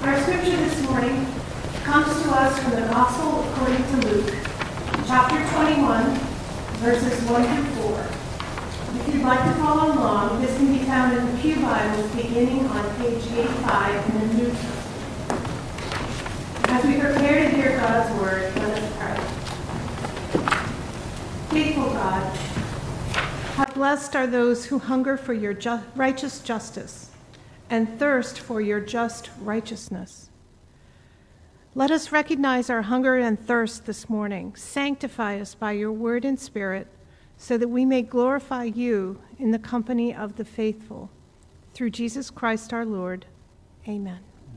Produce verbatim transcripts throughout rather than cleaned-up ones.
Our scripture this morning comes to us from the Gospel according to Luke, chapter twenty-one, verses one through four. If you'd like to follow along, this can be found in the Pew Bibles beginning on page eighty-five in the New Testament. As we prepare to hear God's word, let us pray. Faithful God, how blessed are those who hunger for your ju- righteous justice and thirst for your just righteousness. Let us recognize our hunger and thirst this morning. Sanctify us by your word and spirit, so that we may glorify you in the company of the faithful. Through Jesus Christ our Lord. Amen.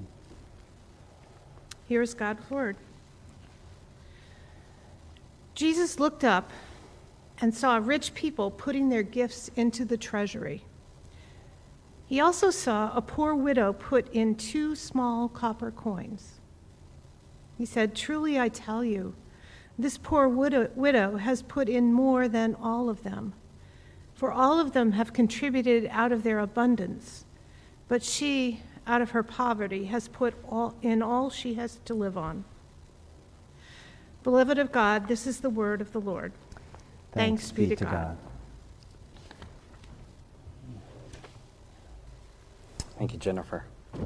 Here is God's word. Jesus looked up and saw rich people putting their gifts into the treasury. He also saw a poor widow put in two small copper coins. He said, "Truly I tell you, this poor widow, widow has put in more than all of them, for all of them have contributed out of their abundance, but she, out of her poverty, has put all, in all she has to live on." Beloved of God, this is the word of the Lord. Thanks, Thanks be to, to God. God. Thank you, Jennifer.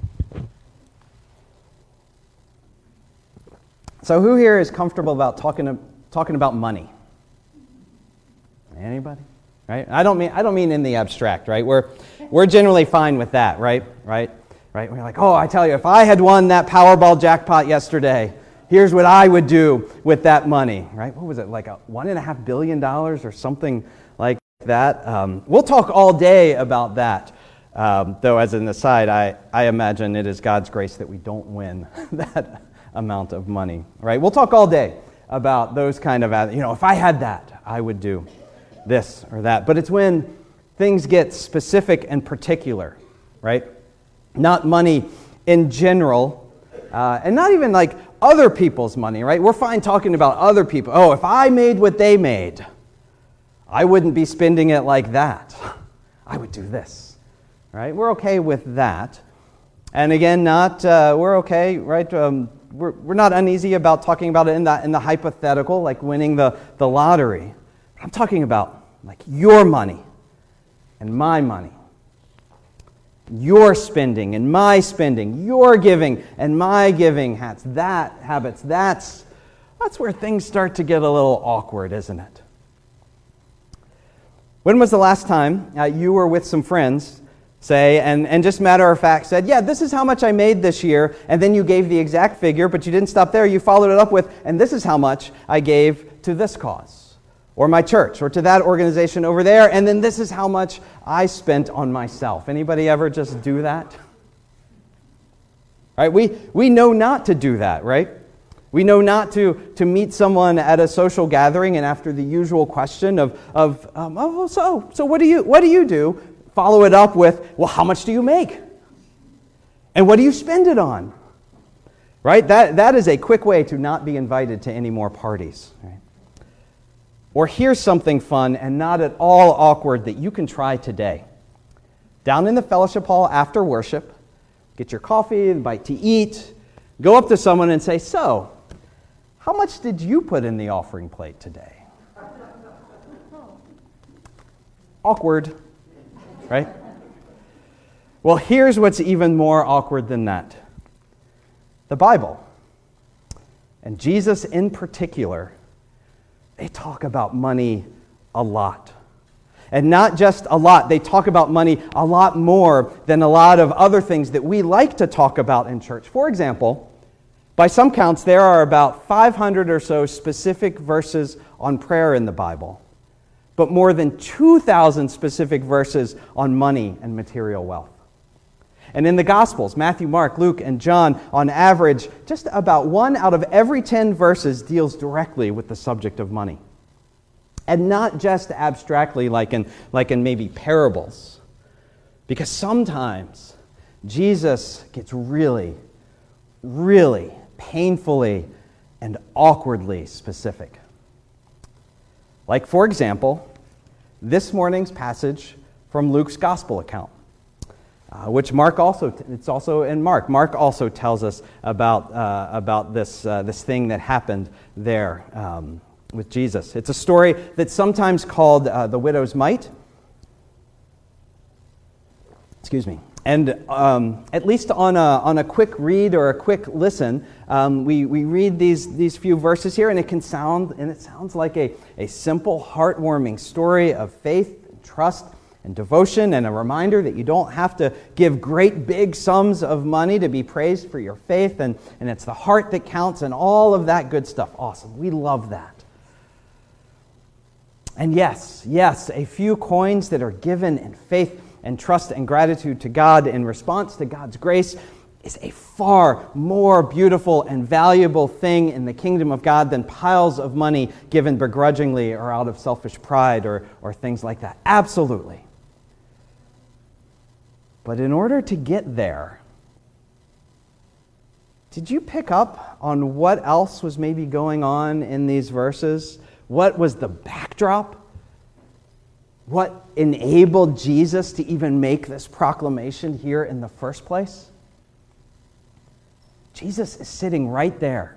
So who here is comfortable about talking talking about money? Anybody? Right? I don't mean I don't mean in the abstract, right? We're we're generally fine with that, right? Right? Right? We're like, "Oh, I tell you, if I had won that Powerball jackpot yesterday, here's what I would do with that money," right? What was it, like a one and a half billion dollars or something like that? Um, we'll talk all day about that. Um, though, as an aside, I, I imagine it is God's grace that we don't win that amount of money, right? We'll talk all day about those kind of, you know, if I had that, I would do this or that. But it's when things get specific and particular, right? Not money in general, uh, and not even like other people's money, right? We're fine talking about other people. Oh, if I made what they made, I wouldn't be spending it like that. I would do this. Right, we're okay with that, and again, not uh, we're okay, right? Um, we're we're not uneasy about talking about it in the in the hypothetical, like winning the the lottery. I'm talking about like your money and my money, your spending and my spending, your giving and my giving. Hats that habits. That's that's where things start to get a little awkward, isn't it? When was the last time uh, you were with some friends? Say, and, and just matter of fact said, "Yeah, this is how much I made this year," and then you gave the exact figure, but you didn't stop there. You followed it up with, "And this is how much I gave to this cause, or my church, or to that organization over there, and then this is how much I spent on myself." Anybody ever just do that? Right? We we know not to do that, right? We know not to, to meet someone at a social gathering, and after the usual question of, of um, oh, so, so what do you what do you do? Follow it up with, "Well, how much do you make? And what do you spend it on?" Right? That that is a quick way to not be invited to any more parties. Right? Or here's something fun and not at all awkward that you can try today. Down in the fellowship hall after worship, get your coffee, a bite to eat, go up to someone and say, "So, how much did you put in the offering plate today?" Awkward. Right? Well, here's what's even more awkward than that. The Bible, and Jesus in particular, they talk about money a lot. And not just a lot, they talk about money a lot more than a lot of other things that we like to talk about in church. For example, by some counts, there are about five hundred or so specific verses on prayer in the Bible, but more than two thousand specific verses on money and material wealth. And in the Gospels, Matthew, Mark, Luke, and John, on average, just about one out of every ten verses deals directly with the subject of money. And not just abstractly like in, like in maybe parables. Because sometimes Jesus gets really, really painfully and awkwardly specific. Like, for example, this morning's passage from Luke's gospel account. uh, which Mark also, it's also in Mark. Mark also tells us about, uh, about this, uh, this thing that happened there um, with Jesus. It's a story that's sometimes called uh, the widow's mite. Excuse me. And um, at least on a, on a quick read or a quick listen, um, we, we read these, these few verses here, and it can sound, and it sounds like a, a simple, heartwarming story of faith and trust and devotion, and a reminder that you don't have to give great big sums of money to be praised for your faith, and, and it's the heart that counts, and all of that good stuff. Awesome. We love that. And yes, yes, a few coins that are given in faith and trust and gratitude to God in response to God's grace is a far more beautiful and valuable thing in the kingdom of God than piles of money given begrudgingly or out of selfish pride or, or things like that. Absolutely. But in order to get there, did you pick up on what else was maybe going on in these verses? What was the backdrop? What enabled Jesus to even make this proclamation here in the first place? Jesus is sitting right there.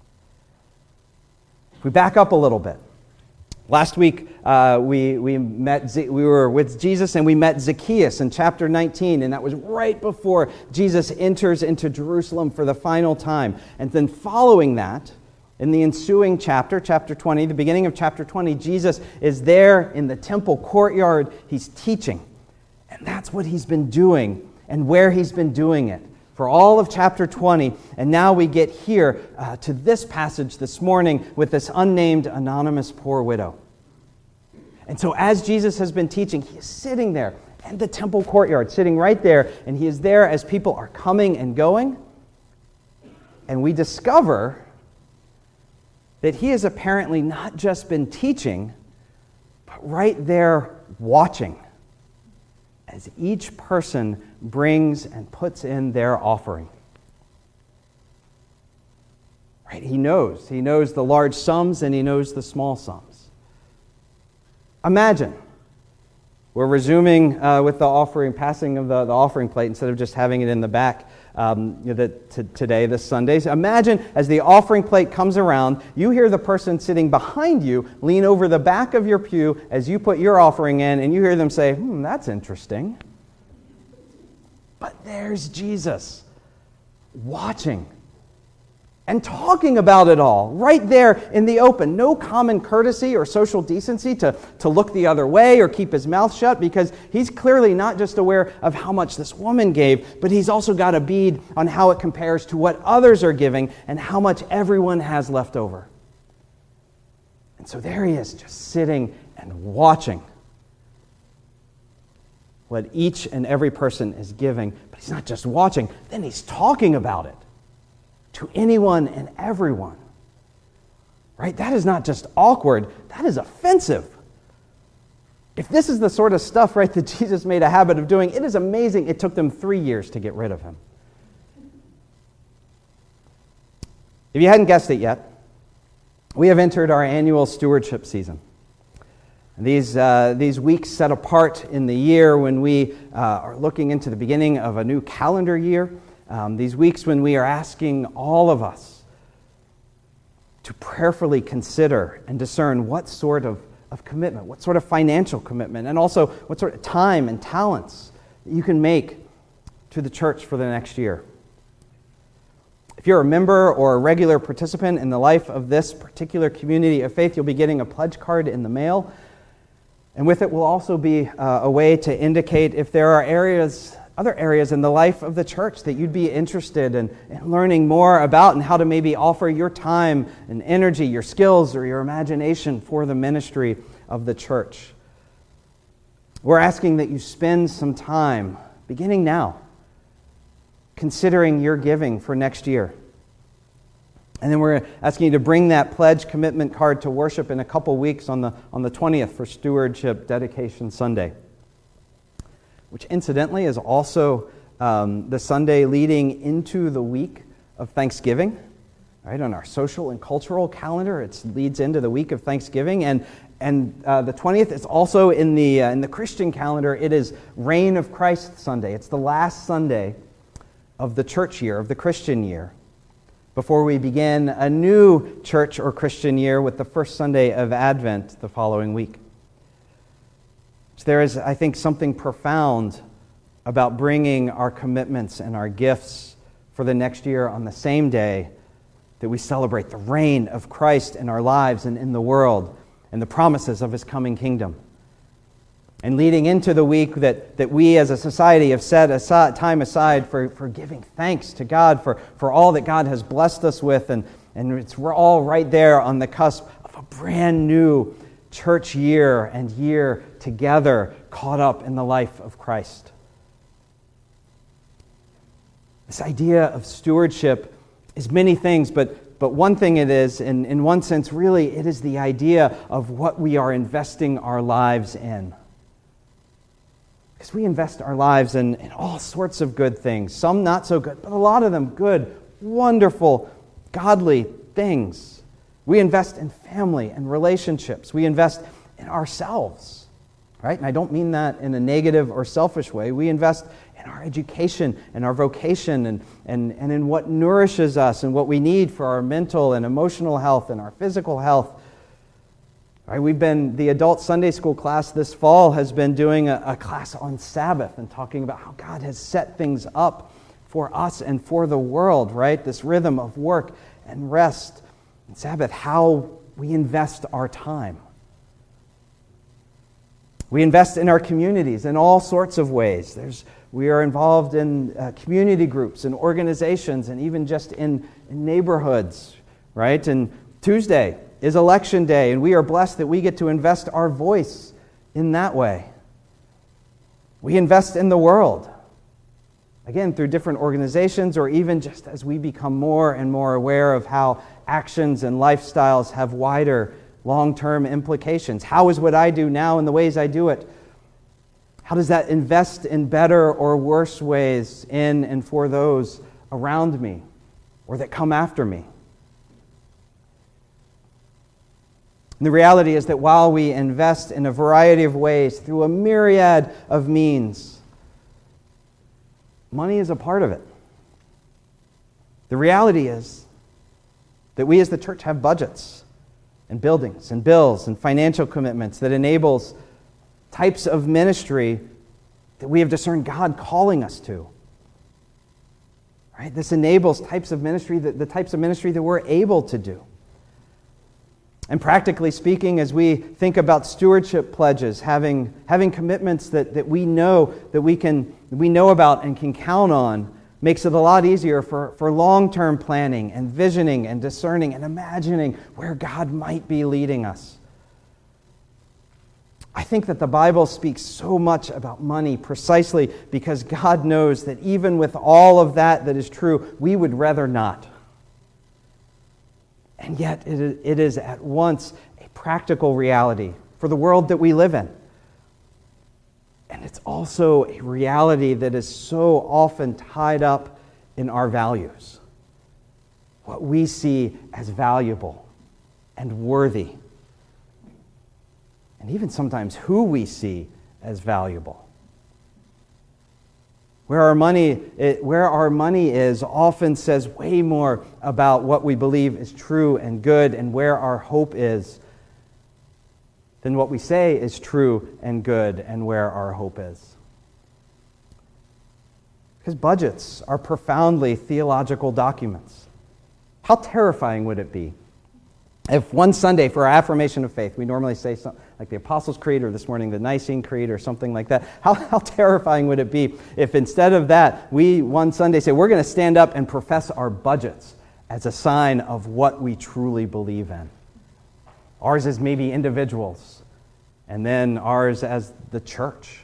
If we back up a little bit, last week uh, we we met we were with Jesus and we met Zacchaeus in chapter nineteen, and that was right before Jesus enters into Jerusalem for the final time. And then following that, in the ensuing chapter, chapter twenty, the beginning of chapter twenty, Jesus is there in the temple courtyard. He's teaching. And that's what he's been doing and where he's been doing it for all of chapter twenty. And now we get here uh, to this passage this morning with this unnamed anonymous poor widow. And so as Jesus has been teaching, he is sitting there in the temple courtyard, sitting right there. And he is there as people are coming and going. And we discover that he has apparently not just been teaching, but right there watching as each person brings and puts in their offering. Right? He knows. He knows the large sums and he knows the small sums. Imagine we're resuming uh, with the offering, passing of the, the offering plate instead of just having it in the back. Um, you know, the, t- today, this Sunday. So imagine as the offering plate comes around, you hear the person sitting behind you lean over the back of your pew as you put your offering in, and you hear them say, hmm, that's interesting. But there's Jesus watching and talking about it all right there in the open. No common courtesy or social decency to, to look the other way or keep his mouth shut, because he's clearly not just aware of how much this woman gave, but he's also got a bead on how it compares to what others are giving and how much everyone has left over. And so there he is, just sitting and watching what each and every person is giving. But he's not just watching, then he's talking about it to anyone and everyone. Right? That is not just awkward, that is offensive. If this is the sort of stuff, right, that Jesus made a habit of doing, it is amazing it took them three years to get rid of him. If you hadn't guessed it yet, we have entered our annual stewardship season. These, uh, these weeks set apart in the year when we uh, are looking into the beginning of a new calendar year. Um, these weeks when we are asking all of us to prayerfully consider and discern what sort of, of commitment, what sort of financial commitment, and also what sort of time and talents you can make to the church for the next year. If you're a member or a regular participant in the life of this particular community of faith, you'll be getting a pledge card in the mail. And with it will also be uh, a way to indicate if there are areas other areas in the life of the church that you'd be interested in, in learning more about, and how to maybe offer your time and energy, your skills, or your imagination for the ministry of the church. We're asking that you spend some time, beginning now, considering your giving for next year. And then we're asking you to bring that pledge commitment card to worship in a couple weeks on the, on the twentieth for Stewardship Dedication Sunday, which incidentally is also um, the Sunday leading into the week of Thanksgiving. Right, on our social and cultural calendar, it leads into the week of Thanksgiving. And and uh, the twentieth is also in the uh, in the Christian calendar. It is Reign of Christ Sunday. It's the last Sunday of the church year, of the Christian year, before we begin a new church or Christian year with the first Sunday of Advent the following week. So there is, I think, something profound about bringing our commitments and our gifts for the next year on the same day that we celebrate the reign of Christ in our lives and in the world and the promises of His coming kingdom. And leading into the week that, that we as a society have set aside, time aside for, for giving thanks to God for, for all that God has blessed us with. And, and it's, we're all right there on the cusp of a brand new church year and year together caught up in the life of Christ. This idea of stewardship is many things, but, but one thing it is, in, in one sense, really, it is the idea of what we are investing our lives in. Because we invest our lives in, in all sorts of good things, some not so good, but a lot of them good, wonderful, godly things. We invest in family and relationships. We invest in ourselves, right? And I don't mean that in a negative or selfish way. We invest in our education and our vocation and, and, and in what nourishes us and what we need for our mental and emotional health and our physical health. Right, we've been, the adult Sunday school class this fall has been doing a, a class on Sabbath and talking about how God has set things up for us and for the world, right? This rhythm of work and rest and Sabbath, how we invest our time. We invest in our communities in all sorts of ways. There's, we are involved in uh, community groups and organizations and even just in, in neighborhoods, right? And Tuesday is election day, and we are blessed that we get to invest our voice in that way. We invest in the world, again, through different organizations, or even just as we become more and more aware of how actions and lifestyles have wider long-term implications. How is what I do now and the ways I do it? How does that invest in better or worse ways in and for those around me or that come after me? And the reality is that while we invest in a variety of ways through a myriad of means, money is a part of it. The reality is that we as the church have budgets and buildings and bills and financial commitments that enables types of ministry that we have discerned God calling us to. Right? This enables types of ministry, that, the types of ministry that we're able to do. And practically speaking, as we think about stewardship pledges, having, having commitments that, that we know that we can we know about and can count on, makes it a lot easier for, for long-term planning and visioning and discerning and imagining where God might be leading us. I think that the Bible speaks so much about money precisely because God knows that even with all of that that is true, we would rather not. And yet it is at once a practical reality for the world that we live in. And it's also a reality that is so often tied up in our values. What we see as valuable and worthy. And even sometimes who we see as valuable. Where our money, where our money is often says way more about what we believe is true and good and where our hope is than what we say is true and good and where our hope is. Because budgets are profoundly theological documents. How terrifying would it be if one Sunday for our affirmation of faith, we normally say something like the Apostles' Creed or this morning the Nicene Creed or something like that. How, how terrifying would it be if instead of that, we one Sunday say we're going to stand up and profess our budgets as a sign of what we truly believe in. Ours as maybe individuals, and then ours as the church.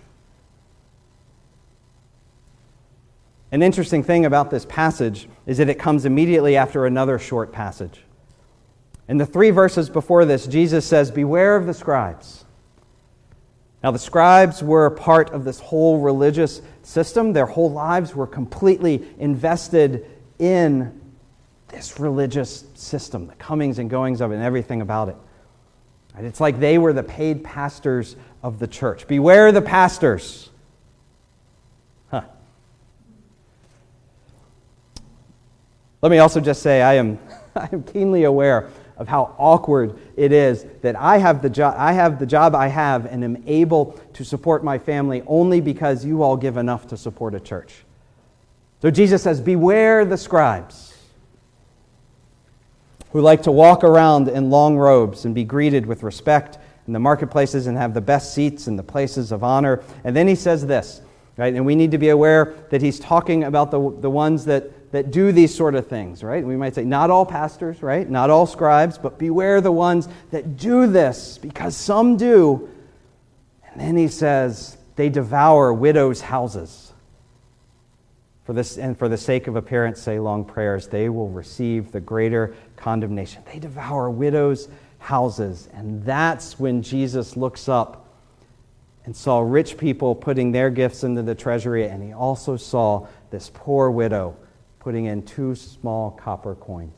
An interesting thing about this passage is that it comes immediately after another short passage. In the three verses before this, Jesus says, "Beware of the scribes." Now, the scribes were part of this whole religious system. Their whole lives were completely invested in this religious system, the comings and goings of it, and everything about it. Right? It's like they were the paid pastors of the church. Beware the pastors. Huh. Let me also just say I am I am keenly aware of how awkward it is that I have the job I have the job I have and am able to support my family only because you all give enough to support a church. So Jesus says, beware the scribes who like to walk around in long robes and be greeted with respect in the marketplaces and have the best seats in the places of honor. And then he says this, right? And we need to be aware that he's talking about the, the ones that, that do these sort of things, right? We might say, not all pastors, right? Not all scribes, but beware the ones that do this, because some do. And then he says, they devour widows' houses. For this, and for the sake of appearance, say long prayers, they will receive the greater condemnation. They devour widows' houses. And that's when Jesus looks up and saw rich people putting their gifts into the treasury, and he also saw this poor widow putting in two small copper coins.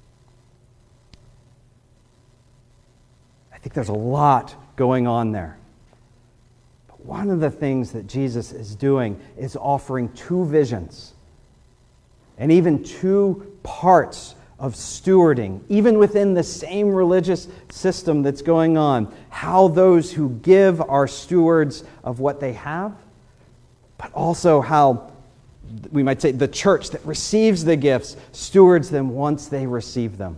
I think there's a lot going on there. But one of the things that Jesus is doing is offering two visions and even two parts of stewarding, even within the same religious system that's going on, how those who give are stewards of what they have, but also how, we might say, the church that receives the gifts stewards them once they receive them.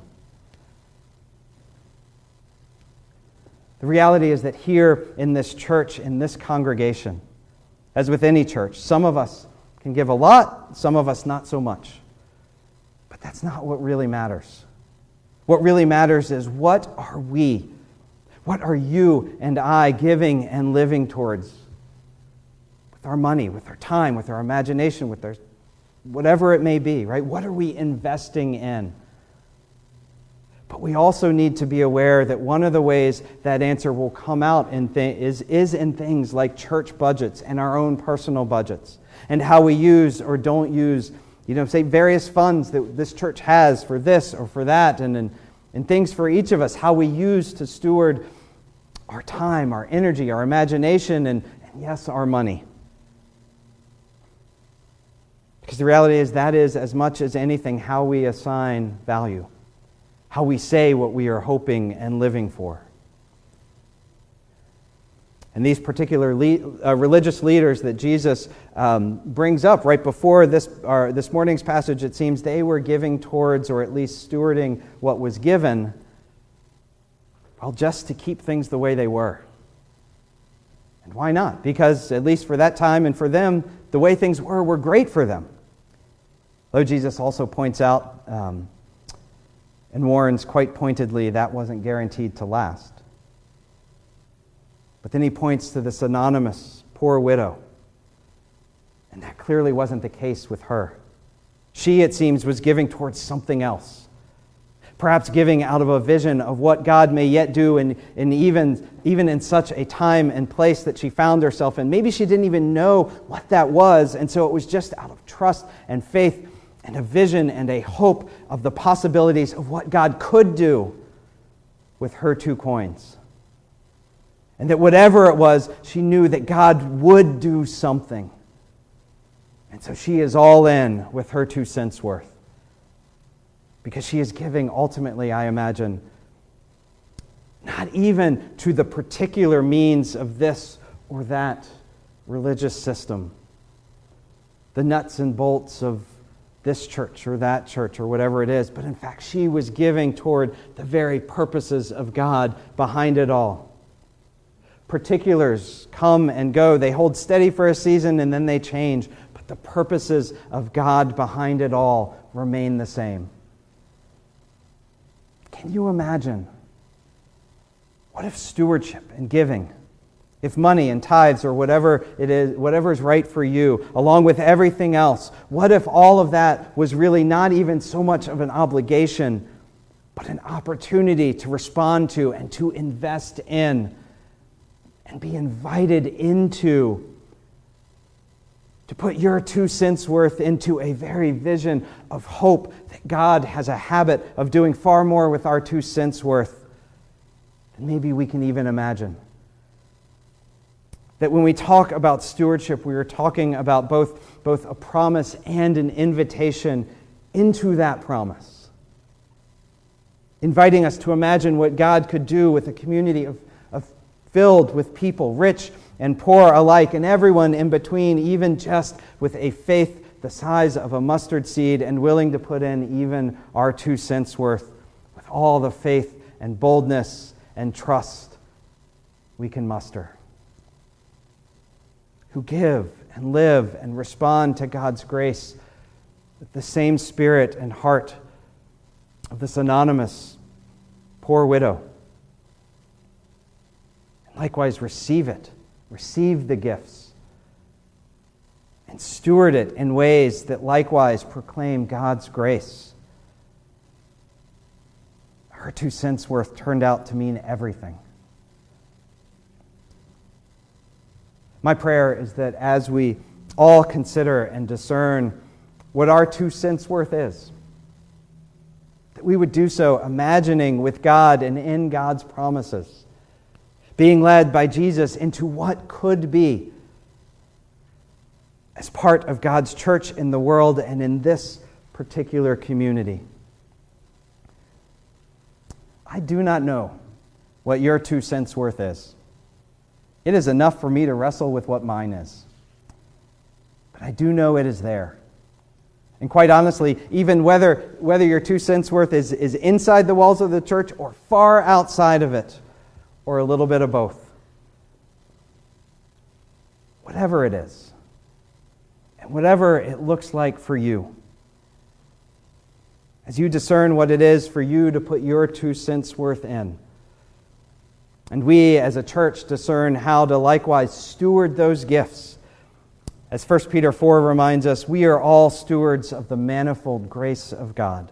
The reality is that here in this church, in this congregation, as with any church, some of us can give a lot, some of us not so much. But that's not what really matters. What really matters is, what are we, what are you and I giving and living towards? With our money, with our time, with our imagination, with our whatever it may be, right? What are we investing in? But we also need to be aware that one of the ways that answer will come out in th- is, is in things like church budgets and our own personal budgets, and how we use or don't use, you know, say various funds that this church has for this or for that, and, and, and things for each of us, how we use to steward our time, our energy, our imagination, and, and yes, our money. Because the reality is that is, as much as anything, how we assign value, how we say what we are hoping and living for. And these particular le- uh, religious leaders that Jesus um, brings up right before this, uh, this morning's passage, it seems they were giving towards, or at least stewarding what was given, well, just to keep things the way they were. And why not? Because at least for that time and for them, the way things were were great for them. Though Jesus also points out um, and warns quite pointedly that wasn't guaranteed to last. But then he points to this anonymous poor widow. And that clearly wasn't the case with her. She, it seems, was giving towards something else. Perhaps giving out of a vision of what God may yet do, and, and even, even in such a time and place that she found herself in. Maybe she didn't even know what that was, and so it was just out of trust and faith and a vision and a hope of the possibilities of what God could do with her two coins. And that whatever it was, she knew that God would do something. And so she is all in with her two cents worth. Because she is giving ultimately, I imagine, not even to the particular means of this or that religious system, the nuts and bolts of this church or that church or whatever it is, but in fact she was giving toward the very purposes of God behind it all. Particulars come and go. They hold steady for a season and then they change, but the purposes of God behind it all remain the same. Can you imagine? What if stewardship and giving, if money and tithes or whatever it is, whatever is right for you, along with everything else, what if all of that was really not even so much of an obligation, but an opportunity to respond to and to invest in and be invited into, to put your two cents worth into a very vision of hope that God has a habit of doing far more with our two cents worth than maybe we can even imagine. That when we talk about stewardship, we are talking about both, both a promise and an invitation into that promise. Inviting us to imagine what God could do with a community of, of filled with people, rich and poor alike, and everyone in between, even just with a faith the size of a mustard seed and willing to put in even our two cents worth with all the faith and boldness and trust we can muster. Who give and live and respond to God's grace with the same spirit and heart of this anonymous poor widow. And likewise, receive it. Receive the gifts. And steward it in ways that likewise proclaim God's grace. Her two cents worth turned out to mean everything. My prayer is that as we all consider and discern what our two cents worth is, that we would do so imagining with God and in God's promises, being led by Jesus into what could be as part of God's church in the world and in this particular community. I do not know what your two cents worth is. It is enough for me to wrestle with what mine is. But I do know it is there. And quite honestly, even whether, whether your two cents worth is, is inside the walls of the church or far outside of it, or a little bit of both, whatever it is, and whatever it looks like for you, as you discern what it is for you to put your two cents worth in, and we as a church discern how to likewise steward those gifts. As First Peter four reminds us, we are all stewards of the manifold grace of God.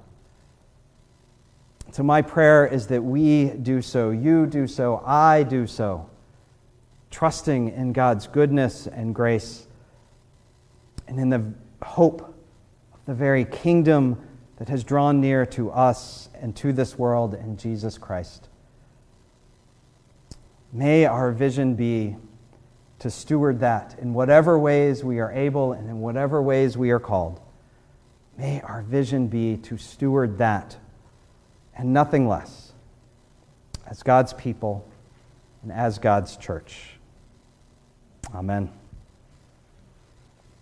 So my prayer is that we do so, you do so, I do so, trusting in God's goodness and grace, and in the hope of the very kingdom that has drawn near to us and to this world in Jesus Christ. May our vision be to steward that in whatever ways we are able and in whatever ways we are called. May our vision be to steward that and nothing less as God's people and as God's church. Amen.